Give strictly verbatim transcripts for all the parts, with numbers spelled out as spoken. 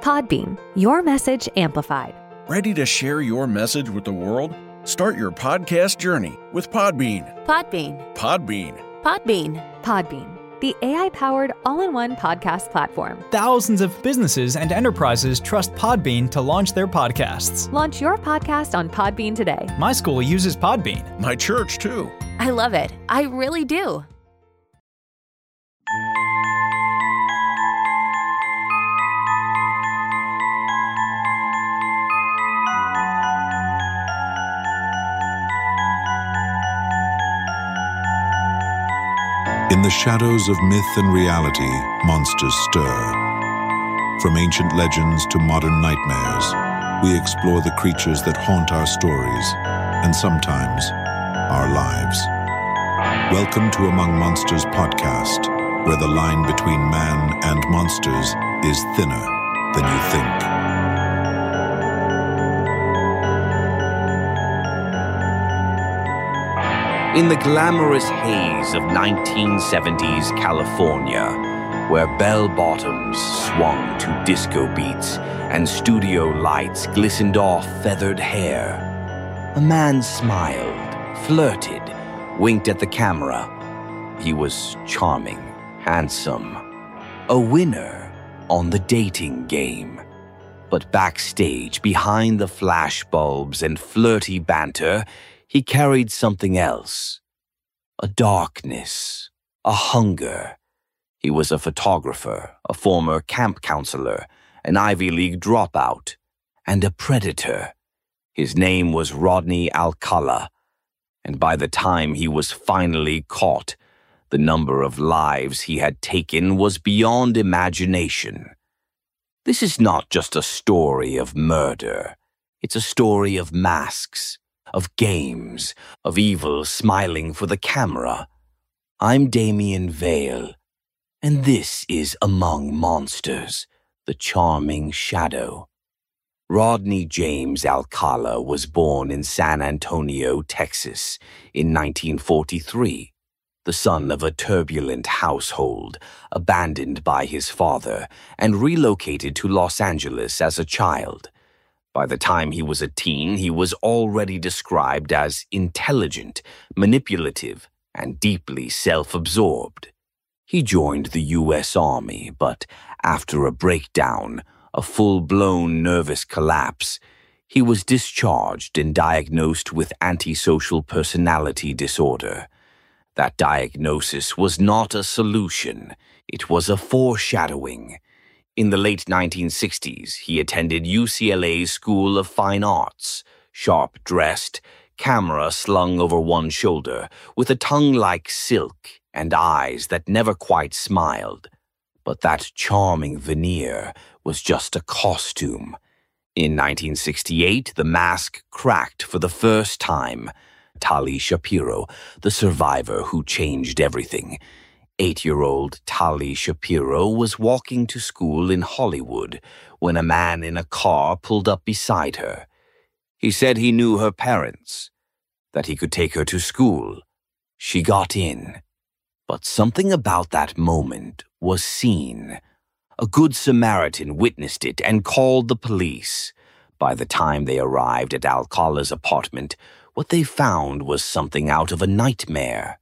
Podbean, your message amplified. Ready to share your message with the world? Start your podcast journey with Podbean. Podbean. Podbean. Podbean. Podbean, the A I-powered all-in-one podcast platform. Thousands of businesses and enterprises trust Podbean to launch their podcasts. Launch your podcast on Podbean today. My school uses Podbean. My church, too. I love it. I really do. In the shadows of myth and reality, monsters stir. From ancient legends to modern nightmares, we explore the creatures that haunt our stories, and sometimes our lives. Welcome to Among Monsters podcast, where the line between man and monsters is thinner than you think. In the glamorous haze of nineteen seventies California, where bell-bottoms swung to disco beats and studio lights glistened off feathered hair, a man smiled, flirted, winked at the camera. He was charming, handsome, a winner on the dating game. But backstage, behind the flashbulbs and flirty banter, he carried something else, a darkness, a hunger. He was a photographer, a former camp counselor, an Ivy League dropout, and a predator. His name was Rodney Alcala, and by the time he was finally caught, the number of lives he had taken was beyond imagination. This is not just a story of murder. It's a story of masks, of games, of evil smiling for the camera. I'm Damian Vale, and this is Among Monsters, the charming shadow. Rodney James Alcala was born in San Antonio, Texas, in nineteen forty-three, the son of a turbulent household, abandoned by his father, and relocated to Los Angeles as a child. By the time he was a teen, he was already described as intelligent, manipulative, and deeply self-absorbed. He joined the U S Army, but after a breakdown, a full-blown nervous collapse, he was discharged and diagnosed with antisocial personality disorder. That diagnosis was not a solution. It was a foreshadowing. In the late nineteen sixties, he attended U C L A's School of Fine Arts, sharp-dressed, camera slung over one shoulder, with a tongue like silk and eyes that never quite smiled. But that charming veneer was just a costume. In nineteen sixty-eight, the mask cracked for the first time. Tali Shapiro, the survivor who changed everything. Eight-year-old Tali Shapiro was walking to school in Hollywood when a man in a car pulled up beside her. He said he knew her parents, that he could take her to school. She got in. But something about that moment was seen. A good Samaritan witnessed it and called the police. By the time they arrived at Alcala's apartment, what they found was something out of a nightmare.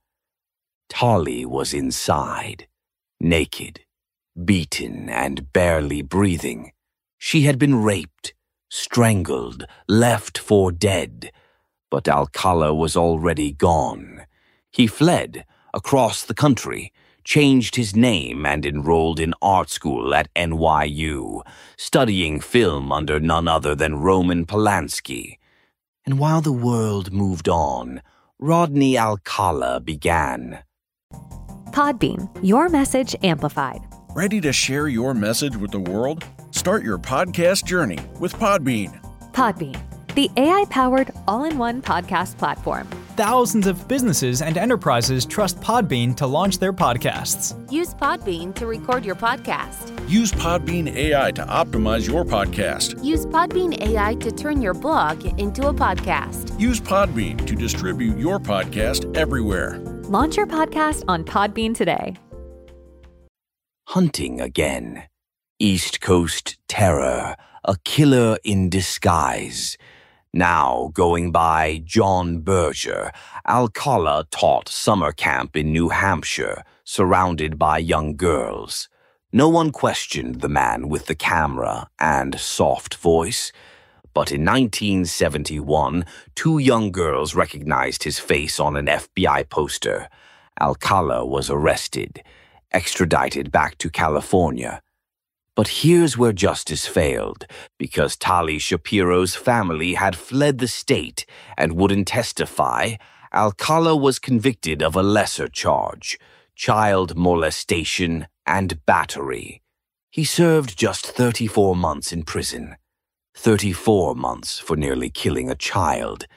Tali was inside, naked, beaten, and barely breathing. She had been raped, strangled, left for dead. But Alcala was already gone. He fled across the country, changed his name, and enrolled in art school at N Y U, studying film under none other than Roman Polanski. And while the world moved on, Rodney Alcala began. Podbean, your message amplified. Ready to share your message with the world? Start your podcast journey with Podbean. Podbean, the A I-powered all-in-one podcast platform. Thousands of businesses and enterprises trust Podbean to launch their podcasts. Use Podbean to record your podcast. Use Podbean A I to optimize your podcast. Use Podbean A I to turn your blog into a podcast. Use Podbean to distribute your podcast everywhere. Launch your podcast on Podbean today. Hunting again. East Coast terror, a killer in disguise. Now going by John Berger, Alcala taught summer camp in New Hampshire, surrounded by young girls. No one questioned the man with the camera and soft voice. But in nineteen seventy-one, two young girls recognized his face on an F B I poster. Alcala was arrested, extradited back to California. But here's where justice failed, because Tali Shapiro's family had fled the state and wouldn't testify. Alcala was convicted of a lesser charge, child molestation and battery. He served just thirty-four months in prison. thirty-four months for nearly killing a child.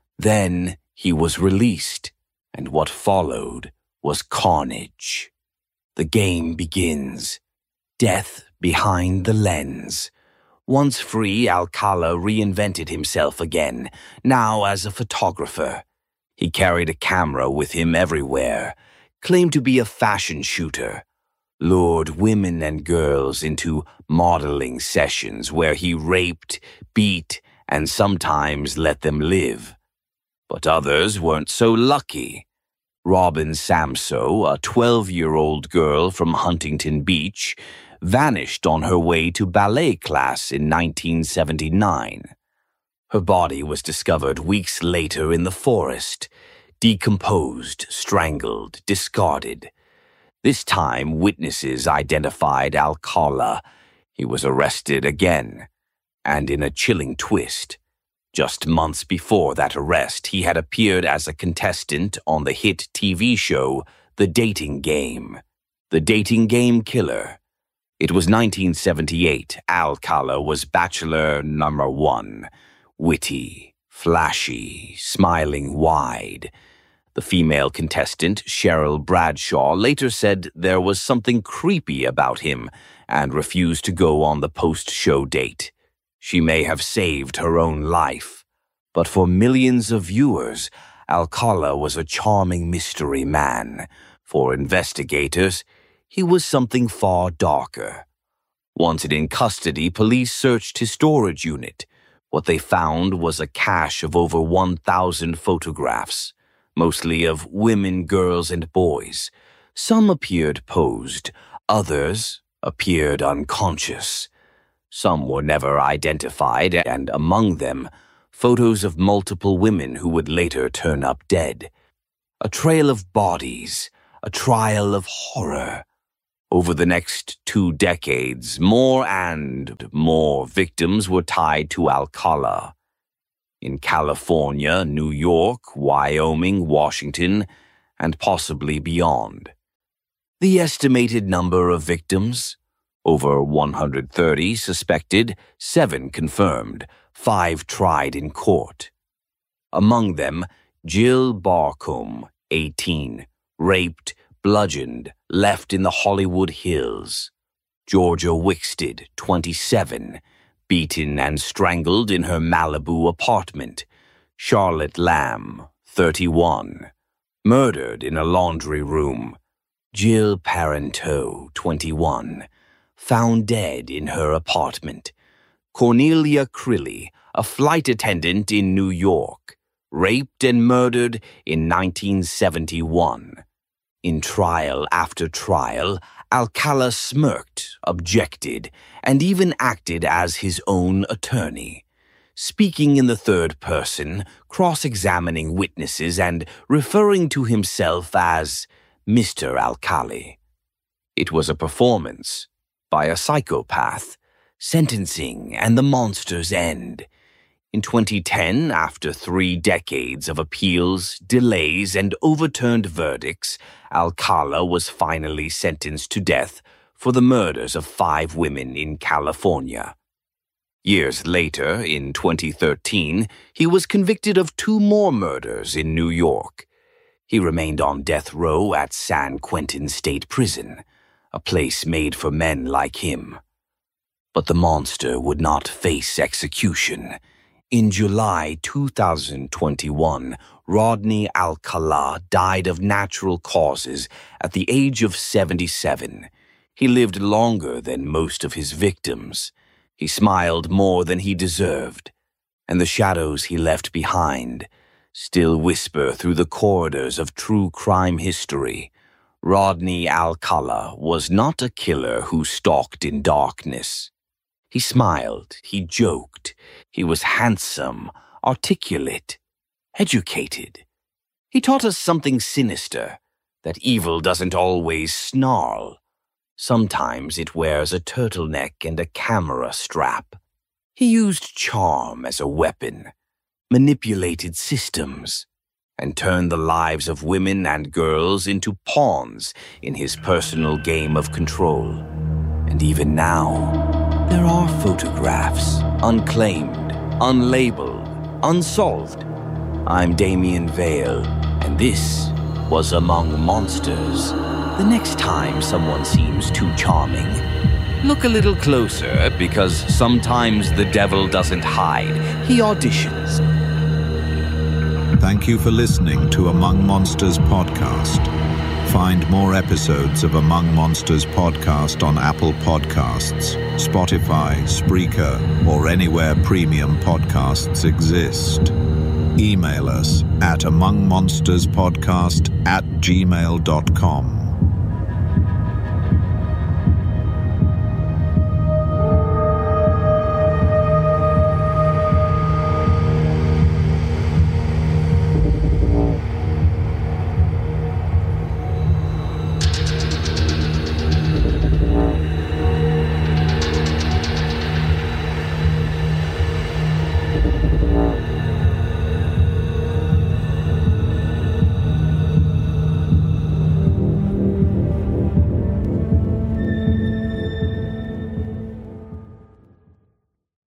Then he was released, and what followed was carnage. The game begins. Death behind the lens. Once free, Alcala reinvented himself again, now as a photographer. He carried a camera with him everywhere, claimed to be a fashion shooter, lured women and girls into modeling sessions where he raped, beat, and sometimes let them live. But others weren't so lucky. Robin Samso, a twelve-year-old girl from Huntington Beach, vanished on her way to ballet class in nineteen seventy-nine. Her body was discovered weeks later in the forest, decomposed, strangled, discarded. This time, witnesses identified Alcala. He was arrested again, and in a chilling twist, just months before that arrest, he had appeared as a contestant on the hit T V show The Dating Game. The Dating Game Killer. It was nineteen seventy-eight. Alcala was bachelor number one. Witty, flashy, smiling wide. The female contestant, Cheryl Bradshaw, later said there was something creepy about him and refused to go on the post-show date. She may have saved her own life, but for millions of viewers, Alcala was a charming mystery man. For investigators, he was something far darker. Wanted in custody, police searched his storage unit. What they found was a cache of over one thousand photographs, mostly of women, girls, and boys. Some appeared posed, others appeared unconscious. Some were never identified, and among them, photos of multiple women who would later turn up dead. A trail of bodies, a trial of horror. Over the next two decades, more and more victims were tied to Alcala. In California, New York, Wyoming, Washington, and possibly beyond. The estimated number of victims? Over one hundred thirty suspected, seven confirmed, five tried in court. Among them, Jill Barcombe, eighteen, raped, bludgeoned, left in the Hollywood Hills. Georgia Wickstead, twenty-seven, beaten and strangled in her Malibu apartment. Charlotte Lamb, thirty-one, murdered in a laundry room. Jill Parenteau, twenty-one, found dead in her apartment. Cornelia Crilly, a flight attendant in New York, raped and murdered in nineteen seventy-one. In trial after trial, Alcala smirked, objected, and even acted as his own attorney, speaking in the third person, cross-examining witnesses, and referring to himself as Mister Alcali. It was a performance by a psychopath, sentencing and the monster's end. In twenty ten, after three decades of appeals, delays, and overturned verdicts, Alcala was finally sentenced to death for the murders of five women in California. Years later, in twenty thirteen, he was convicted of two more murders in New York. He remained on death row at San Quentin State Prison, a place made for men like him. But the monster would not face execution. In July two thousand twenty-one, Rodney Alcala died of natural causes at the age of seventy-seven. He lived longer than most of his victims. He smiled more than he deserved, and the shadows he left behind still whisper through the corridors of true crime history. Rodney Alcala was not a killer who stalked in darkness. He smiled, he joked, he was handsome, articulate, educated. He taught us something sinister, that evil doesn't always snarl. Sometimes it wears a turtleneck and a camera strap. He used charm as a weapon, manipulated systems, and turned the lives of women and girls into pawns in his personal game of control. And even now, there are photographs, unclaimed, unlabeled, unsolved. I'm Damien Vale, and this was Among Monsters. The next time someone seems too charming, look a little closer, because sometimes the devil doesn't hide, he auditions. Thank you for listening to Among Monsters podcast. Find more episodes of Among Monsters podcast on Apple Podcasts, Spotify, Spreaker, or anywhere premium podcasts exist. Email us at amongmonsterspodcast at gmail dot com.